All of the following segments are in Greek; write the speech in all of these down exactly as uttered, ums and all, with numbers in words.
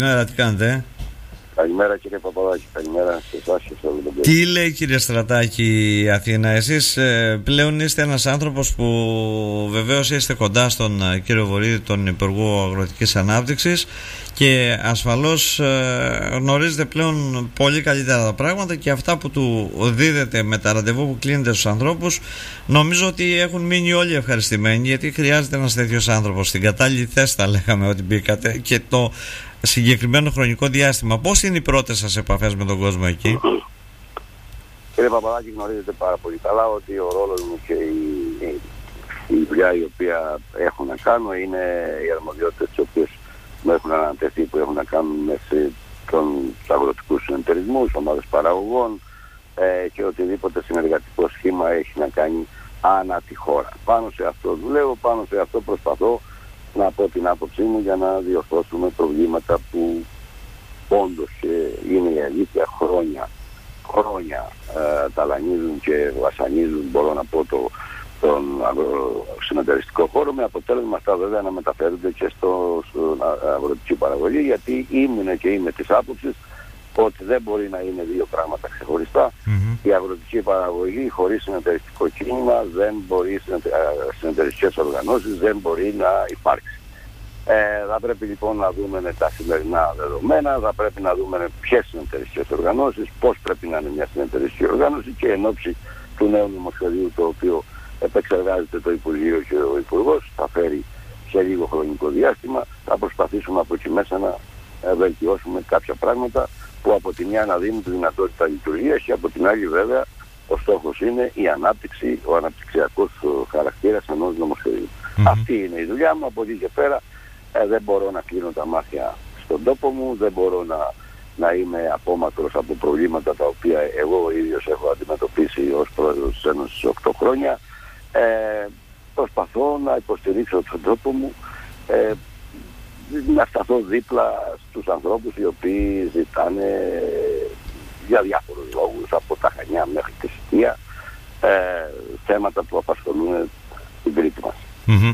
Καλημέρα, τι κάνετε? Καλημέρα κύριε Παπαδάκη, καλημέρα σε εσάς και σε όλο τον κόσμο. Τι λέει κύριε Στρατάκη η Αθήνα? Εσείς ε, πλέον είστε ένας άνθρωπος που βεβαίως είστε κοντά στον ε, κύριο Βορίδη, τον Υπουργό Αγροτικής Ανάπτυξης, και ασφαλώς ε, γνωρίζετε πλέον πολύ καλύτερα τα πράγματα, και αυτά που του δίδετε με τα ραντεβού που κλείνετε στους ανθρώπους, νομίζω ότι έχουν μείνει όλοι ευχαριστημένοι, γιατί χρειάζεται ένας τέτοιος άνθρωπος στην κατάλληλη θέση, τα λέγαμε ότι μπήκατε, και το συγκεκριμένο χρονικό διάστημα. Πώς είναι οι πρώτες σας επαφές με τον κόσμο εκεί? Κύριε Παπαδάκη, γνωρίζετε πάρα πολύ καλά ότι ο ρόλος μου και η, η δουλειά η οποία έχω να κάνω είναι οι αρμοδιότητες τις οποίες μου έχουν ανατεθεί, που έχουν να κάνουν με τους αγροτικούς συνεταιρισμούς, ομάδες παραγωγών ε, και οτιδήποτε συνεργατικό σχήμα έχει να κάνει ανά τη χώρα. Πάνω σε αυτό δουλεύω, πάνω σε αυτό προσπαθώ να πω την άποψή μου για να διορθώσουμε προβλήματα που όντως ε, είναι η αλήθεια χρόνια, χρόνια ε, ταλανίζουν και βασανίζουν, μπορώ να πω, το, τον αγροσυνεταιριστικό χώρο, με αποτέλεσμα αυτά βέβαια να μεταφέρονται και στο, στο αγροτική παραγωγή, γιατί ήμουν και είμαι της άποψης ότι δεν μπορεί να είναι δύο πράγματα ξεχωριστά. Mm-hmm. Η αγροτική παραγωγή χωρίς συνεταιριστικό κίνημα δεν μπορεί, συνεταιριστικές οργανώσεις δεν μπορεί να υπάρξει. Ε, θα πρέπει λοιπόν να δούμε τα σημερινά δεδομένα, θα πρέπει να δούμε ποιες συνεταιριστικές οργανώσεις, πώς πρέπει να είναι μια συνεταιριστική οργάνωση, και εν ώψη του νέου νομοσχεδίου, το οποίο επεξεργάζεται το Υπουργείο και ο Υπουργός, θα φέρει σε λίγο χρονικό διάστημα, θα προσπαθήσουμε από εκεί μέσα να βελτιώσουμε κάποια πράγματα που από τη μια να δίνουν τη δυνατότητα λειτουργίας, και από την άλλη βέβαια ο στόχος είναι η ανάπτυξη, ο αναπτυξιακός χαρακτήρας ενός νομοσχεδίου. Mm-hmm. Αυτή είναι η δουλειά μου. Από εκεί και πέρα ε, δεν μπορώ να κλείνω τα μάτια στον τόπο μου, δεν μπορώ να, να είμαι απόμακρος από προβλήματα τα οποία εγώ ο ίδιος έχω αντιμετωπίσει ως πρόεδρος της Ένωσης οκτώ χρόνια. Ε, προσπαθώ να υποστηρίξω τον τόπο μου, ε, να σταθώ δίπλα στους ανθρώπους οι οποίοι ζητάνε για διάφορους λόγους, από τα Χανιά μέχρι τη Σιτία, ε, θέματα που απασχολούν την Κρήτη μας. Mm-hmm.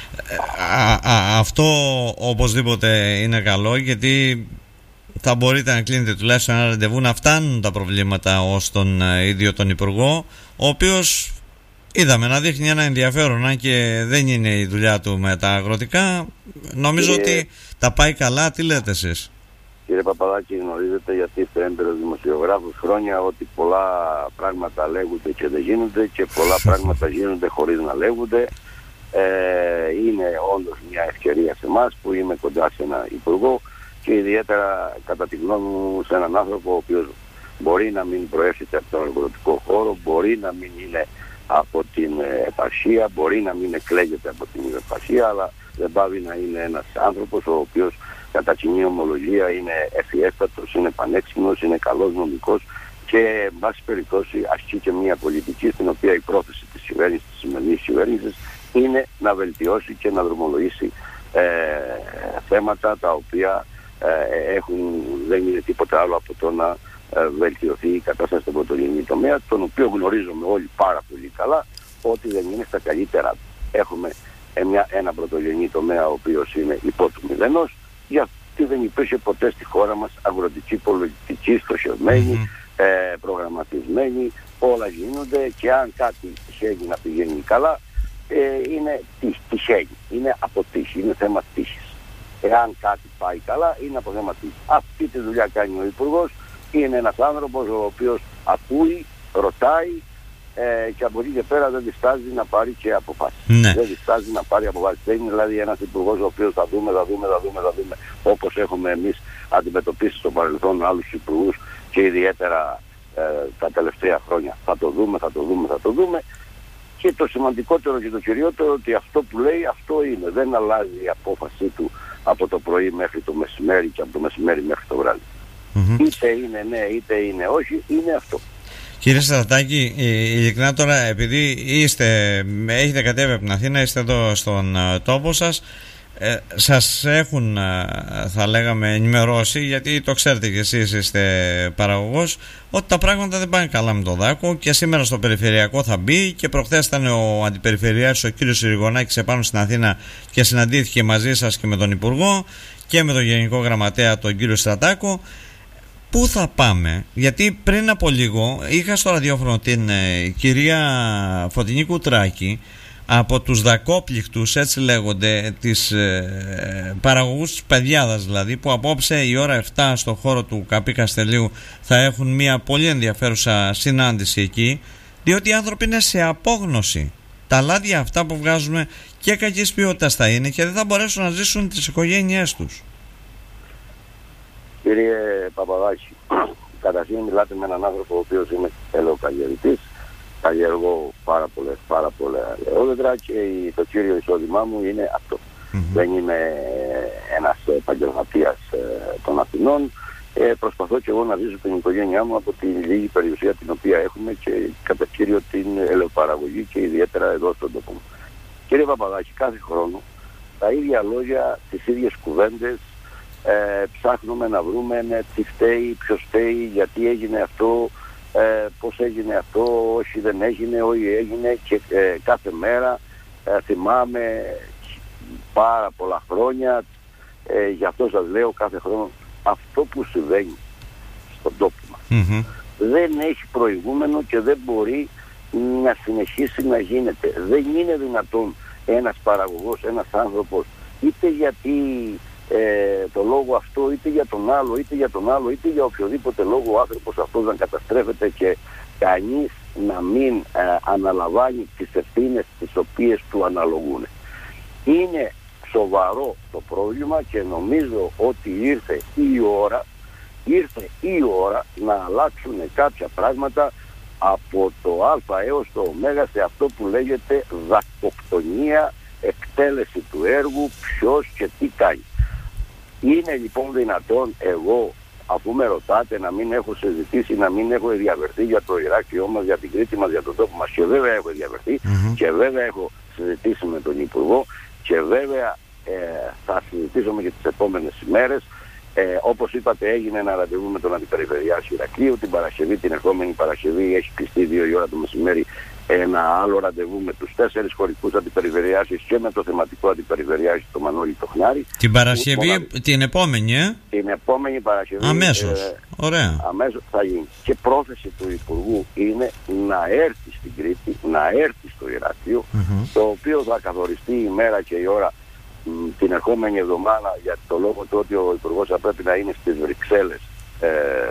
Α, α, αυτό οπωσδήποτε είναι καλό, γιατί θα μπορείτε να κλείνετε τουλάχιστον ένα ραντεβού, να φτάνουν τα προβλήματα ως τον ίδιο τον Υπουργό, ο οποίος είδαμε να δείχνει ένα ενδιαφέρον, αν και δεν είναι η δουλειά του με τα αγροτικά. Νομίζω Κύριε... ότι τα πάει καλά. Τι λέτε εσείς? Κύριε Παπαδάκη, γνωρίζετε, γιατί είστε έμπειρος δημοσιογράφος χρόνια, ότι πολλά πράγματα λέγονται και δεν γίνονται, και πολλά πράγματα γίνονται χωρίς να λέγονται. Ε, είναι όντως μια ευκαιρία σε εμάς που είμαι κοντά σε ένα υπουργό, και ιδιαίτερα κατά τη γνώμη μου σε έναν άνθρωπο ο οποίος μπορεί να μην προέρχεται από τον αγροτικό χώρο, μπορεί να μην είναι από την επαρχία, μπορεί να μην εκλέγεται από την επαρχία, αλλά δεν πάβει να είναι ένας άνθρωπος ο οποίος κατά κοινή ομολογία είναι ευφιέστατος, είναι πανέξυπνος, είναι καλός νομικός, και εν πάση περιπτώσει ασκεί και μια πολιτική στην οποία η πρόθεση της κυβέρνησης, της σημερινής κυβέρνησης, είναι να βελτιώσει και να δρομολογήσει ε, θέματα τα οποία ε, έχουν, δεν είναι τίποτα άλλο από το να ε, βελτιωθεί η κατάσταση στον πρωτογενή τομέα, τον οποίο γνωρίζουμε όλοι πάρα πολύ καλά ότι δεν είναι στα καλύτερα. Έχουμε ε, μια, ένα πρωτογενή τομέα ο οποίος είναι υπό του μηδενός, γιατί δεν υπήρχε ποτέ στη χώρα μας αγροτική πολιτική στοχευμένη, mm-hmm. ε, προγραμματισμένη, όλα γίνονται, και αν κάτι τυχαίνει να πηγαίνει καλά, Ε, είναι τυχαίνει, είναι από τύχη, είναι θέμα τύχης. Εάν κάτι πάει καλά, είναι από θέμα τύχης. Αυτή τη δουλειά κάνει ο Υπουργός. Είναι ένας άνθρωπος ο οποίος ακούει, ρωτάει, ε, και από εκεί και πέρα δεν διστάζει να πάρει και αποφάσεις. Ναι. Δεν διστάζει να πάρει αποφάσεις. Δεν είναι δηλαδή ένας υπουργός ο οποίος θα δούμε, θα δούμε, θα δούμε, θα δούμε, όπως έχουμε εμείς αντιμετωπίσει στο παρελθόν άλλους υπουργούς, και ιδιαίτερα ε, τα τελευταία χρόνια. Θα το δούμε, θα το δούμε, θα το δούμε. Και το σημαντικότερο και το κυριότερο, ότι αυτό που λέει αυτό είναι. Δεν αλλάζει η απόφασή του από το πρωί μέχρι το μεσημέρι και από το μεσημέρι μέχρι το βράδυ. Mm-hmm. Είτε είναι ναι, είτε είναι όχι, είναι αυτό. Κύριε Στρατάκη, ειλικρινά τώρα, επειδή είστε, έχετε κατέβει από την Αθήνα, είστε εδώ στον τόπο σας, ε, σας έχουν, θα λέγαμε, ενημερώσει, γιατί το ξέρετε και εσείς είστε παραγωγός, ότι τα πράγματα δεν πάνε καλά με το δάκο, και σήμερα στο περιφερειακό θα μπει, και προχθές ήταν ο αντιπεριφερειάρχης ο κύριος Συριγωνάκης επάνω στην Αθήνα και συναντήθηκε μαζί σας και με τον Υπουργό, και με τον Γενικό Γραμματέα τον κύριο Στρατάκο. Πού θα πάμε? Γιατί πριν από λίγο είχα στο ραδιόφωνο την ε, κυρία Φωτεινή Κουτράκη από τους δακόπληκτους, έτσι λέγονται, τις ε, παραγωγούς της Παιδιάδας δηλαδή, που απόψε η ώρα επτά στο χώρο του Καπί Καστελίου θα έχουν μια πολύ ενδιαφέρουσα συνάντηση εκεί, διότι οι άνθρωποι είναι σε απόγνωση. Τα λάδια αυτά που βγάζουμε και κακής ποιότητας θα είναι και δεν θα μπορέσουν να ζήσουν τις οικογένειές τους. Κύριε Παπαδάκη, καταρχήν μιλάτε με έναν άνθρωπο ο οποίος είναι ελαιοκαλλιεργητής. Καλλιεργώ πάρα πολλές, πάρα πολλά ελαιόδεντρα και το κύριο εισόδημά μου είναι αυτό. Mm-hmm. Δεν είμαι ένας επαγγελματίας ε, των Αθηνών. Ε, προσπαθώ και εγώ να ζήσω την οικογένειά μου από τη λίγη περιουσία την οποία έχουμε και κατά κύριο την ελαιοπαραγωγή και ιδιαίτερα εδώ στον τόπο μου. Κύριε Παπαδάκη, κάθε χρόνο τα ίδια λόγια, τις ίδιες κουβέντες, ε, ψάχνουμε να βρούμε ναι, τι φταίει, ποιος φταίει, γιατί έγινε αυτό, ε, πώς έγινε αυτό, όχι δεν έγινε, όχι έγινε και ε, κάθε μέρα ε, θυμάμαι πάρα πολλά χρόνια, ε, γι' αυτό σας λέω κάθε χρόνο αυτό που συμβαίνει στον τόπο μας mm-hmm. δεν έχει προηγούμενο και δεν μπορεί να συνεχίσει να γίνεται. Δεν είναι δυνατόν ένας παραγωγός, ένας άνθρωπος, είτε γιατί ε, το λόγο αυτό, είτε για τον άλλο, είτε για τον άλλο, είτε για οποιοδήποτε λόγο ο άνθρωπος αυτός να καταστρέφεται και κανείς να μην ε, αναλαμβάνει τις ευθύνες τις οποίες του αναλογούν. Είναι σοβαρό το πρόβλημα και νομίζω ότι ήρθε η ώρα, ήρθε η ώρα να αλλάξουν κάποια πράγματα από το α έως το ω σε αυτό που λέγεται δακοκτονία, εκτέλεση του έργου, ποιος και τι κάνει. Είναι λοιπόν δυνατόν εγώ, αφού με ρωτάτε, να μην έχω συζητήσει, να μην έχω διαβερθεί για το Ηράκλειό μας, για την Κρήτη μας, για τον τόπο μας, και βέβαια έχω διαβερθεί mm-hmm. και βέβαια έχω συζητήσει με τον Υπουργό και βέβαια ε, θα συζητήσουμε και τις επόμενες ημέρες. Ε, όπως είπατε, έγινε ένα ραντεβού με τον Αντιπεριφερειάρχη Ηρακλείου. Την Παρασκευή, την ερχόμενη Παρασκευή, έχει κλειστεί δύο η ώρα το μεσημέρι ένα άλλο ραντεβού με τους τέσσερις χωρικούς αντιπεριφερειάρχες και με το θεματικό αντιπεριφερειάρχη το Μανώλη Τοχνάρη. Την Παρασκευή, μονα... την επόμενη, ε? Την επόμενη Παρασκευή. Αμέσως. Ε, Ωραία. Αμέσως θα γίνει. Και πρόθεση του Υπουργού είναι να έρθει στην Κρήτη, να έρθει στο Ηράκλειο, mm-hmm. το οποίο θα καθοριστεί η μέρα και η ώρα την ερχόμενη εβδομάδα, για το λόγο του ότι ο Υπουργός θα πρέπει να είναι στις Βρυξέλλες ε,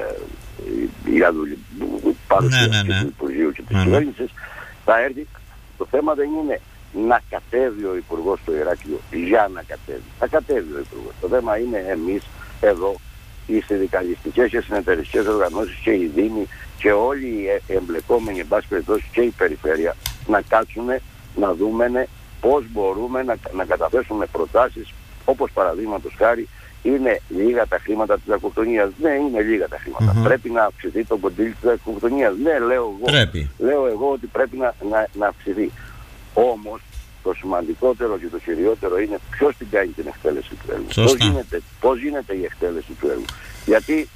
για παρουσία ναι, ναι, ναι. του Υπουργείου και της ναι, κυβέρνησης. Θα έρθει. Το θέμα δεν είναι να κατέβει ο Υπουργός στο Ηράκλειο για να κατέβει. Θα κατέβει ο Υπουργός. Το θέμα είναι εμείς εδώ, οι συνδικαλιστικές και συνεταιριστικές οργανώσεις και οι δήμοι και όλοι οι εμπλεκόμενοι, εν πάση περιπτώσει, και η περιφέρεια, να κάτσουμε, να δούμε πώς μπορούμε να, να καταθέσουμε προτάσεις, όπως παραδείγματος χάρη είναι λίγα τα χρήματα της δακοκτονίας. Ναι, είναι λίγα τα χρήματα. Mm-hmm. Πρέπει να αυξηθεί το κοντήλι της δακοκτονίας. Ναι, λέω εγώ, πρέπει. λέω εγώ ότι πρέπει να, να, να αυξηθεί. Όμως το σημαντικότερο και το κυριότερο είναι ποιος την κάνει την εκτέλεση του έργου. Πώς γίνεται, πώς γίνεται η εκτέλεση του έργου. Γιατί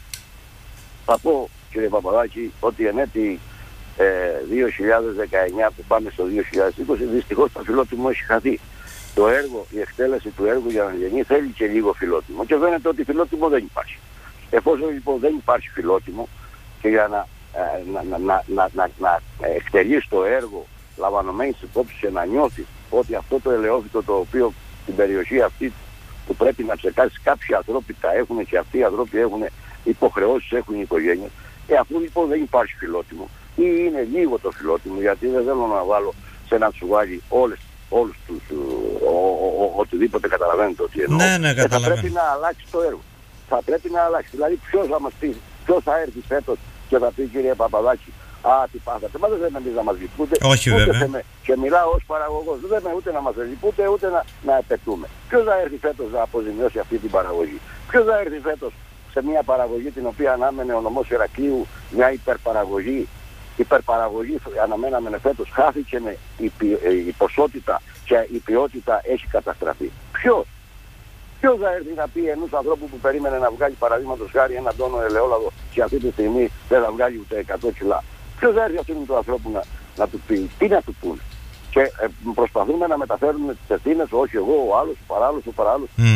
θα πω, κύριε Παπαδάκη, ότι εν έτη ε, δύο χιλιάδες δεκαεννιά που πάμε στο δύο χιλιάδες είκοσι, δυστυχώς το φιλότιμο έχει χαθεί. Το έργο, η εκτέλεση του έργου για να γεννεί θέλει και λίγο φιλότιμο και φαίνεται ότι φιλότιμο δεν υπάρχει. Εφόσον λοιπόν δεν υπάρχει φιλότιμο και για να, να, να, να, να, να, να εκτελείς το έργο λαμβανομένης υπόψη και να νιώθεις ότι αυτό το ελαιόφυτο το οποίο στην περιοχή αυτή που πρέπει να ψεκάσεις κάποιοι ανθρώποι τα έχουν και αυτοί οι ανθρώποι έχουν υποχρεώσεις, έχουν οι οικογένειες, ε, αφού λοιπόν δεν υπάρχει φιλότιμο ή είναι λίγο το φιλότιμο, γιατί δεν θέλω να βάλω σε ένα τσουβάλι όλες όλους τους, ο, ο, ο, οτιδήποτε καταλαβαίνετε ότι εννοώ. Ναι, ναι, ε, θα πρέπει να αλλάξει το έργο. Θα πρέπει να αλλάξει. Δηλαδή ποιος θα μας πει, ποιος θα έρθει φέτος και θα πει, κύριε Παπαδάκη, α, τι πάθατε. Μα δεν θέλουμε εμείς να μας λυπούνται. Όχι βέβαια. Με, και μιλάω ως παραγωγός. Δεν θέλουμε ούτε να μας λυπούνται, ούτε να, να επαιτούμε. Ποιος θα έρθει φέτος να αποζημιώσει αυτή την παραγωγή. Ποιος θα έρθει φέτος σε μια παραγωγή την οποία ανάμενε ο νομός Ηρακλείου, μια υπερπαραγωγή. Η υπερπαραγωγή αναμέναμε φέτος, χάθηκε η, η ποσότητα και η ποιότητα έχει καταστραφεί. Ποιος? Ποιος θα έρθει να πει ενός ανθρώπου που περίμενε να βγάλει παραδείγματος χάρη έναν τόνο ελαιόλαδο και αυτή τη στιγμή δεν θα βγάλει ούτε εκατό κιλά. Ποιος θα έρθει αυτόν τον ανθρώπου να, να του πει, τι να του πούνε. Και ε, προσπαθούμε να μεταφέρουμε τις ευθύνες, όχι εγώ, ο άλλος, ο παράλληλος, ο παράλληλος. Mm.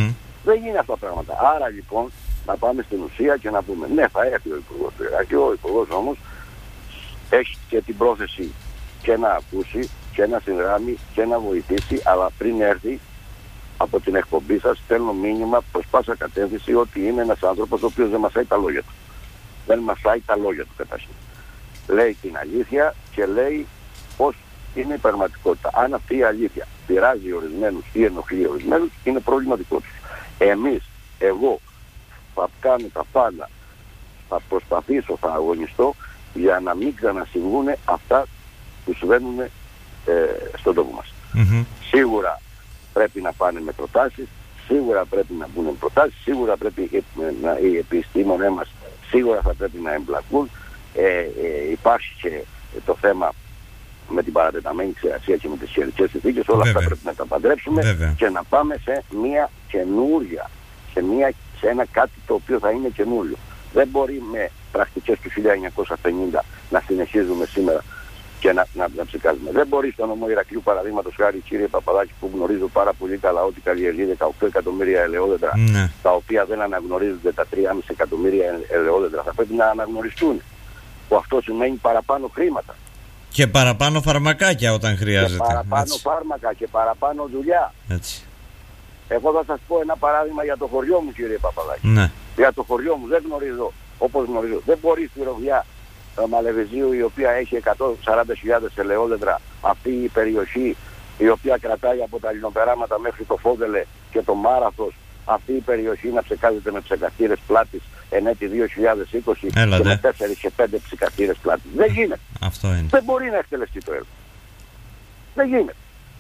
Δεν γίνει αυτά τα πράγματα. Άρα λοιπόν να πάμε στην ουσία και να πούμε ναι, θα έρθει ο Υπουργός του Ιράκη. Ο Υπουργός όμως έχει και την πρόθεση και να ακούσει και να συνδράμει και να βοηθήσει, αλλά πριν έρθει από την εκπομπή σας στέλνω μήνυμα προς πάσα κατεύθυνση ότι είναι ένας άνθρωπος ο οποίος δεν μασάει τα λόγια του. Δεν μασάει τα λόγια του καταρχήν. Λέει την αλήθεια και λέει πώς είναι η πραγματικότητα. Αν αυτή η αλήθεια πειράζει ορισμένους ή ενοχλεί ορισμένους, είναι πρόβλημα δικό τους. Εμείς, εγώ θα κάνω τα πάντα, θα προσπαθήσω, θα αγωνιστώ για να μην ξανασυμβούν αυτά που συμβαίνουν ε, στον τόπο μας. Mm-hmm. Σίγουρα πρέπει να πάνε με προτάσεις, σίγουρα πρέπει να μπουν προτάσεις, σίγουρα πρέπει να, οι επιστήμονες μας σίγουρα θα πρέπει να εμπλακούν. Ε, ε, υπάρχει και το θέμα με την παρατεταμένη ξηρασία και με τις χερικές συνθήκες, όλα Βέβαια. αυτά πρέπει να τα παντρέψουμε Βέβαια. και να πάμε σε μια καινούρια, σε, μια, σε ένα κάτι το οποίο θα είναι καινούριο. Δεν μπορεί με πρακτικές του χίλια εννιακόσια πενήντα να συνεχίζουμε σήμερα και να, να, να ψεκάζουμε. Δεν μπορεί στο νομό Ηρακλείου, παραδείγματος χάρη, κύριε Παπαδάκη, που γνωρίζω πάρα πολύ καλά, ότι καλλιεργεί δεκαοκτώ εκατομμύρια ελαιόδεντρα, Ναι. τα οποία δεν αναγνωρίζονται τα τρία κόμμα πέντε εκατομμύρια ελαιόδεντρα, θα πρέπει να αναγνωριστούν. Που αυτό σημαίνει παραπάνω χρήματα. Και παραπάνω φαρμακάκια όταν χρειάζεται. Και παραπάνω Έτσι. φάρμακα και παραπάνω δουλειά. Έτσι. Εγώ θα σας πω ένα παράδειγμα για το χωριό μου, κύριε Παπαδάκη. Ναι. Για το χωριό μου δεν γνωρίζω, όπως γνωρίζω. Δεν μπορεί στη Ροβιά Μαλεβεζίου, η οποία έχει εκατόν σαράντα χιλιάδες ελαιόδεντρα, αυτή η περιοχή η οποία κρατάει από τα λινοπεράματα μέχρι το Φόντελε και το Μάραθος, αυτή η περιοχή να ψεκάζεται με ψεκαστήρες πλάτης εν έτη δύο χιλιάδες είκοσι Έλατε. και με τέσσερα και πέντε ψεκαστήρες πλάτης. Δεν γίνεται. Αυτό είναι. Δεν μπορεί να εκτελεστεί το έργο. Δεν γίνεται.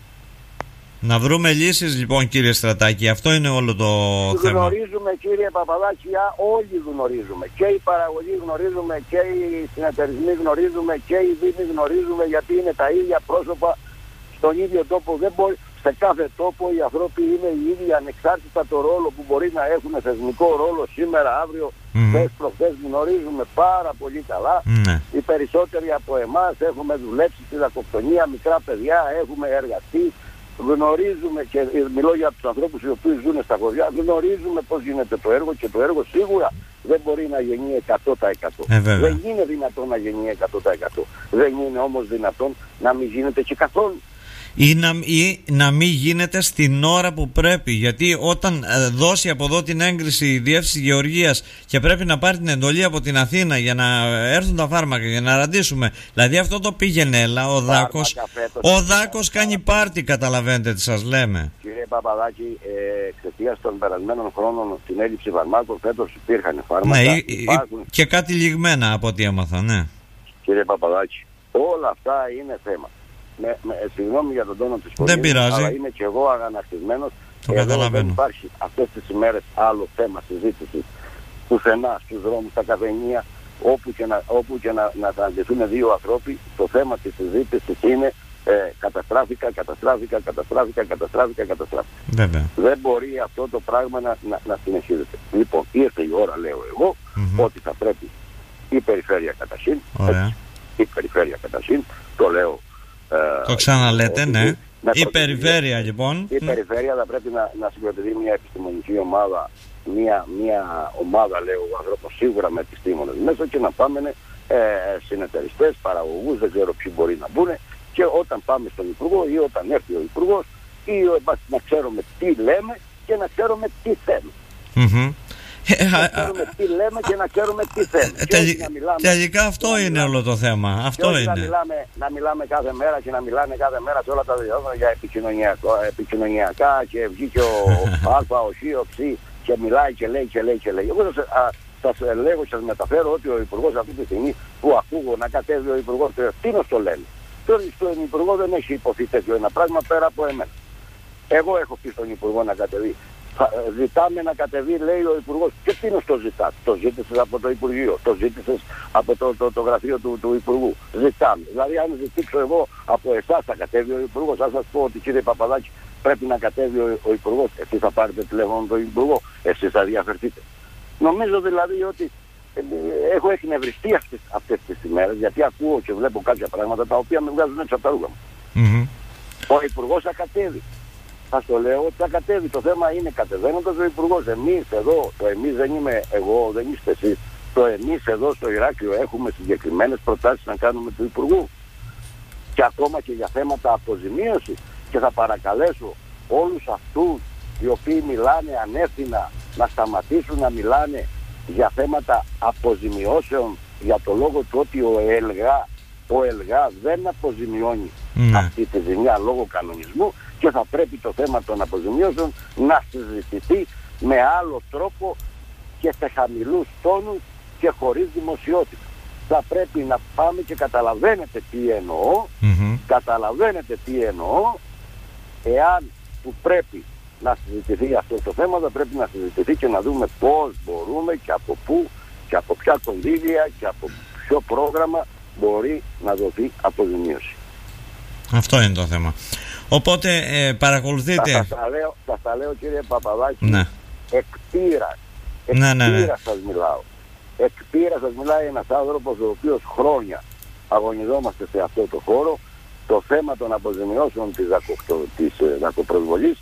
Να βρούμε λύσεις λοιπόν, κύριε Στρατάκη, αυτό είναι όλο το θέμα. Γνωρίζουμε, κύριε Παπαδάκη, όλοι γνωρίζουμε. Και οι παραγωγοί γνωρίζουμε, και οι συνεταιρισμοί γνωρίζουμε, και οι δήμοι γνωρίζουμε, γιατί είναι τα ίδια πρόσωπα στον ίδιο τόπο. Δεν μπορεί, σε κάθε τόπο οι άνθρωποι είναι οι ίδιοι, ανεξάρτητα το ρόλο που μπορεί να έχουν θεσμικό ρόλο σήμερα, αύριο, Mm-hmm. χθες, προχθές. Γνωρίζουμε πάρα πολύ καλά. Ναι. Οι περισσότεροι από εμάς έχουμε δουλέψει στη δακοκτονία, μικρά παιδιά, έχουμε εργαστεί. Γνωρίζουμε, και μιλώ για τους ανθρώπους οι οποίοι ζουν στα χωριά, γνωρίζουμε πώς γίνεται το έργο, και το έργο σίγουρα δεν μπορεί να γεννεί εκατό τοις εκατό. Ε, βέβαια. Δεν είναι δυνατόν να γεννεί εκατό τοις εκατό. Δεν είναι όμως δυνατόν να μην γίνεται και καθόλου. Ή να, ή να μην γίνεται στην ώρα που πρέπει. Γιατί όταν ε, δώσει από εδώ την έγκριση η Διεύθυνση Γεωργίας και πρέπει να πάρει την εντολή από την Αθήνα για να έρθουν τα φάρμακα, για να ραντίσουμε. Δηλαδή αυτό το πήγαινε έλα, ο Δάκος. Ο Δάκος κάνει πάρτι, καταλαβαίνετε τι σας λέμε. Κύριε Παπαδάκη, ε, εξαιτίας των περασμένων χρόνων την έλλειψη φαρμάκων, φέτος υπήρχαν φάρμακα. Ναι, υπάρχουν... και κάτι λιγμένα από ό,τι έμαθα, ναι. Κύριε Παπαδάκη, όλα αυτά είναι θέμα. Με, με, συγγνώμη για τον τόνο της φωνής, δεν πειράζει. Αλλά είμαι και εγώ αγανακτισμένος. Το καταλαβαίνω. Δεν υπάρχει αυτές τις ημέρες άλλο θέμα συζήτησης πουθενά στους δρόμους, στα καφενεία, όπου και να, όπου και να, να αντιθούν δύο ανθρώποι. Το θέμα της συζήτησης είναι ε, καταστράφηκα, καταστράφηκα, καταστράφηκα, καταστράφηκα, καταστράφηκα. Βέβαια. Δεν μπορεί αυτό το πράγμα να, να, να συνεχίζεται. Λοιπόν, ήρθε η ώρα, λέω εγώ, Mm-hmm. ότι θα πρέπει η περιφέρεια καταρχήν, Ωραία. η περιφέρεια καταρχήν, το λέω. Το ξαναλέτε, ναι. Η περιφέρεια λοιπόν. Η περιφέρεια θα πρέπει να, να συγκροτηθεί μια επιστημονική ομάδα, μια, μια ομάδα, λέω, ανθρώπων σίγουρα με επιστήμονες μέσα, και να πάμε ε, συνεταιριστές, παραγωγούς, δεν ξέρω ποιοι μπορεί να μπουν, και όταν πάμε στον Υπουργό ή όταν έρθει ο Υπουργός, ή να ξέρουμε τι λέμε και να ξέρουμε τι θέλουμε. Mm-hmm. Να ξέρουμε τι λέμε και να ξέρουμε τι θέλουμε. Τελ, μιλάμε, τελικά αυτό είναι μιλάμε, όλο το θέμα. Αυτό και όχι είναι. Να μιλάμε, να μιλάμε κάθε μέρα και να μιλάνε κάθε μέρα σε όλα τα διαδόματα για επικοινωνιακά, και βγήκε ο Α, ο Σ, ο Ψ και μιλάει και λέει και λέει και λέει. Εγώ σας λέγω και σας μεταφέρω ότι ο Υπουργός αυτή τη στιγμή που ακούγω να κατέβει ο Υπουργός, τι να το λένε. Στον Υπουργό δεν έχει υποθεί τέτοιο ένα πράγμα πέρα από εμένα. Εγώ έχω πει στον Υπουργό να κατεβεί. Ζητάμε να κατεβεί, λέει ο Υπουργός. Και τι είναι το ζητάς? Το ζήτησες από το Υπουργείο, το ζήτησες από το, το, το γραφείο του, του Υπουργού. Ζητάμε. Δηλαδή, αν ζητήσω εγώ από εσάς, θα κατέβει ο Υπουργός. Αν σας πω ότι, κύριε Παπαδάκη, πρέπει να κατέβει ο, ο Υπουργός, εσείς θα πάρετε τηλέφωνο τον Υπουργό, εσείς θα διαφερθείτε. Νομίζω δηλαδή ότι ε, έχω εκνευριστεί αυτές, αυτές τις ημέρες, γιατί ακούω και βλέπω κάποια πράγματα τα οποία με βγάζουν έξω από τα ρούχα μου. Mm-hmm. Ο Υπουργός θα κατέβει. θα στο λέω ότι θα κατέβει. Το θέμα είναι κατεβαίνοντας ο Υπουργός. Εμείς εδώ, το εμείς δεν είμαι εγώ, δεν είστε εσείς. Το εμείς εδώ στο Ηράκλειο έχουμε συγκεκριμένες προτάσεις να κάνουμε του Υπουργού. Και ακόμα και για θέματα αποζημίωσης. Και θα παρακαλέσω όλους αυτούς οι οποίοι μιλάνε ανεύθυνα να σταματήσουν να μιλάνε για θέματα αποζημιώσεων, για το λόγο του ότι ο ΕΛΓΑ, ο ΕΛΓΑ δεν αποζημιώνει mm. αυτή τη ζημιά λόγω κανονισμού, και θα πρέπει το θέμα των αποζημιώσεων να συζητηθεί με άλλο τρόπο και σε χαμηλούς τόνους και χωρίς δημοσιότητα. Θα πρέπει να πάμε, και καταλαβαίνετε τι εννοώ, mm-hmm. καταλαβαίνετε τι εννοώ, εάν που πρέπει να συζητηθεί αυτό το θέμα, θα πρέπει να συζητηθεί και να δούμε πώς μπορούμε και από πού και από ποια κονδύλια και από ποιο πρόγραμμα μπορεί να δοθεί αποζημίωση. Αυτό είναι το θέμα. Οπότε ε, παρακολουθείτε. Θα σας τα λέω, θα τα λέω κύριε Παπαδάκη, ναι. εκ πείρας, εκ ναι, ναι, ναι. πείρας σας μιλάω. Εκ πείρας σας μιλάει ένας άνθρωπος ο οποίος χρόνια αγωνιζόμαστε σε αυτό το χώρο. Το θέμα των αποζημιώσεων της, δακο, της ε, δακοπροσβολής,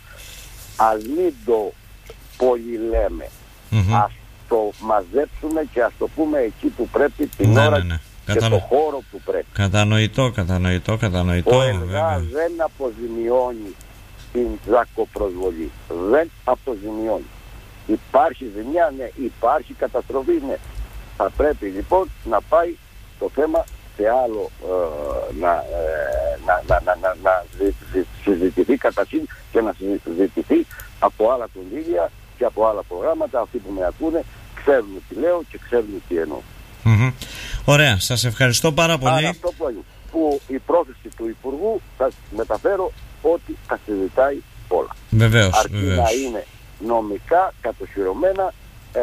ας μην το πολύ λέμε, mm-hmm. ας το μαζέψουμε και ας το πούμε εκεί που πρέπει, την ναι, ώρα ναι, ναι. και Κατανο... το χώρο που πρέπει. Κατανοητό, κατανοητό, κατανοητό. Ο ΕΛΓΑ δεν αποζημιώνει την δακοπροσβολή. Δεν αποζημιώνει. Υπάρχει ζημιά, ναι. Υπάρχει καταστροφή, ναι. Θα πρέπει λοιπόν να πάει το θέμα σε άλλο, ε, να, ε, να, να, να, να, να συζητηθεί καταρχήν και να συζητηθεί από άλλα κονδύλια και από άλλα προγράμματα. Αυτοί που με ακούνε ξέρουν τι λέω και ξέρουν τι εννοώ. Mm-hmm. Ωραία, σας ευχαριστώ πάρα πολύ. Άρα αυτό που, που η πρόθεση του Υπουργού, θα μεταφέρω ότι θα συζητάει όλα. Βεβαίως, αρκεί βεβαίως. Να είναι νομικά κατοχυρωμένα, ε,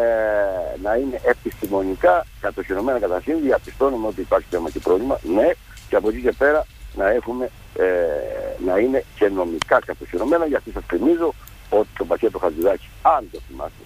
να είναι επιστημονικά κατοχυρωμένα. Καταρχήν διαπιστώνουμε ότι υπάρχει θέμα και πρόβλημα, ναι, και από εκεί και πέρα να έχουμε ε, να είναι και νομικά κατοχυρωμένα, γιατί σας θυμίζω ότι το πακέτο Χατζηδάκη, αν το θυμάστε,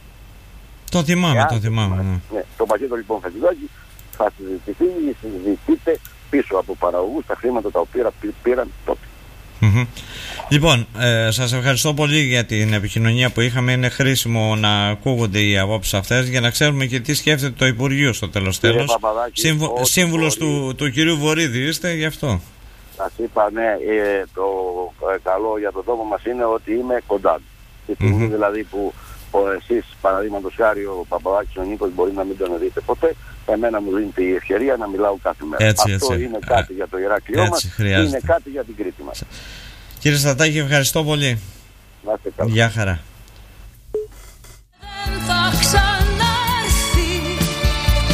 το θυμάμαι, εάν, το θυμάμαι ναι. Ναι, το πακέτο λοιπόν Χατζηδάκη θα συζητηθεί ή συζητείται πίσω από παραγωγούς τα χρήματα τα οποία πήραν τότε. Mm-hmm. Λοιπόν, ε, σας ευχαριστώ πολύ για την επικοινωνία που είχαμε. Είναι χρήσιμο να ακούγονται οι απόψεις αυτές για να ξέρουμε και τι σκέφτεται το Υπουργείο στο τέλος τέλος. Σύμβο, σύμβουλος του, του κυρίου Βορίδη είστε γι' αυτό. Σας είπα, ναι, ε, το ε, καλό για το τόπο μας είναι ότι είμαι κοντά του. Τη στιγμή mm-hmm. δηλαδή που ο, εσείς παραδείγματος χάρη ο Παπαδάκης, ο Νίκος μπορεί να μην τον δείτε ποτέ, εμένα μου δίνεται η ευκαιρία να μιλάω κάθε μέρα. Έτσι, αυτό έτσι. Είναι κάτι Α, για το Ηράκλειό μας, είναι κάτι για την Κρήτη μας. Κύριε Στρατάκη, ευχαριστώ πολύ. Να είστε καλά. Γεια χαρά.